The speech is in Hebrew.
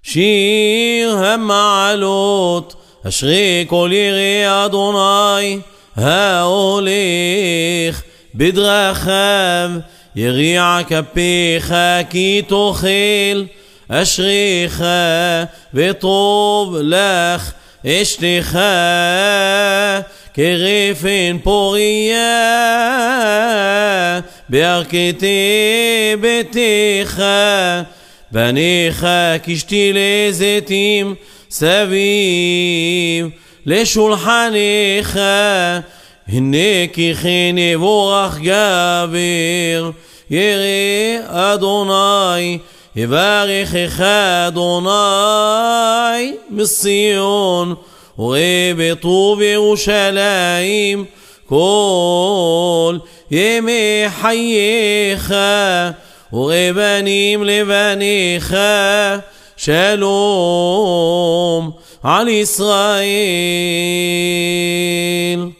שיר המעלות, אשרי כל ירא אדוני, ההולך בדרכיו, יריע כפיך כי תאכל, אשריך וטוב לך אשתך, כרפן פוריה בירכתי ביתך, בניך כשתילי זיתים סביב לשולחניך, הנה כי כן יבורך גבר, ירא אדוני יברכך אדוני מציון, וראה בטוב ירושלים כל ימי חייך, וראה בנים לבניך שלום על ישראל.